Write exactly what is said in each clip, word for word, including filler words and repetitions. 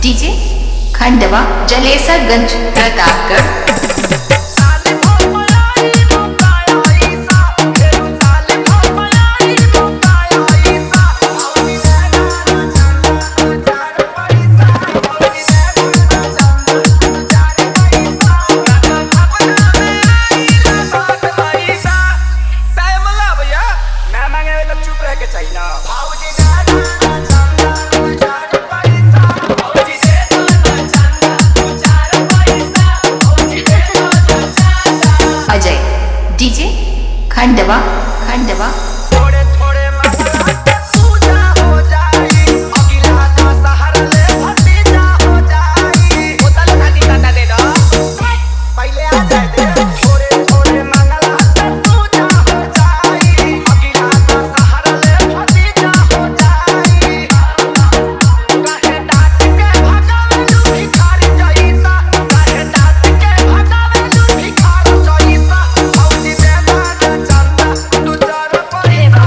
DJ Khandwa Jalesarganj Pratapgarh. Ajay DJ Khandwa Khandwa थोड़े थोड़े पूजा हो जाई अगिला का सहारा ले भतीजा हो जाई बोतल खाली काटा दे दो पहले आ जाए दे थोड़े थोड़े मंगला पूजा हो जाई अगिला का सहारा ले भतीजा हो जाई काहे डांट के भगावे लू भिखारी जैसा काहे डांट के भगावे लू भिखारी जैसा भौजी दे दादा चंदा तू चार पैसा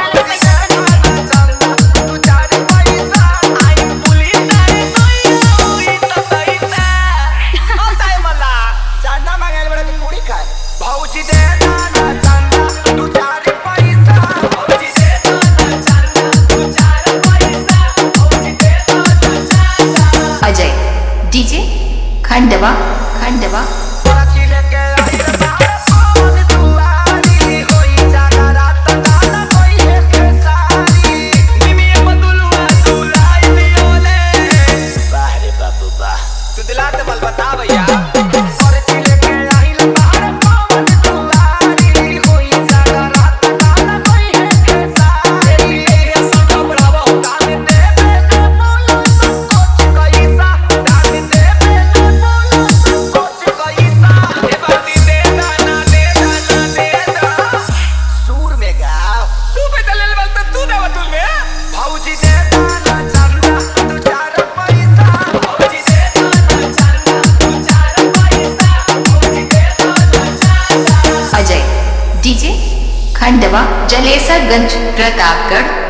तू चार पैसा आई पुलिस नहीं कोई तो कैसा ओ टाइमला चंदा मांगे बड़ा पूरी खाए भौजी दे दादा चंदा तू चार पैसा भौजी दे दादा चंदा तू चार पैसा भौजी दे दादा चंदा अजय डीजे खंडवा खंडवा राखी लेके आई रे बाहर पवन दुआरी होई जाना रात गाना कोई है खेसारी निमिया बदुलुआ दुलाई दियोले वाह रे बाबू वाह तू दिला दे बल बता भैया राखी लेके आई रे बाहर पवन दुआरी होई जाना रात गाना कोई है खेसारी ये सब ब्रावो डाल दे बेटे बोलो सब कुछ कैसा डाल दे बेटे बोलो सब कुछ कैसा ए बाती दे दाना दे दाना दे दा सूर में गाओ तू पे चले ले बल तू दे बतुल में भौजी दे दाना चंदा तू चार पैसा भौजी दे दाना चंदा तू चार पैसा भौजी दे दाना चंदा अजय डीजे खंडवा जलेसरगंज प्रतापगढ़।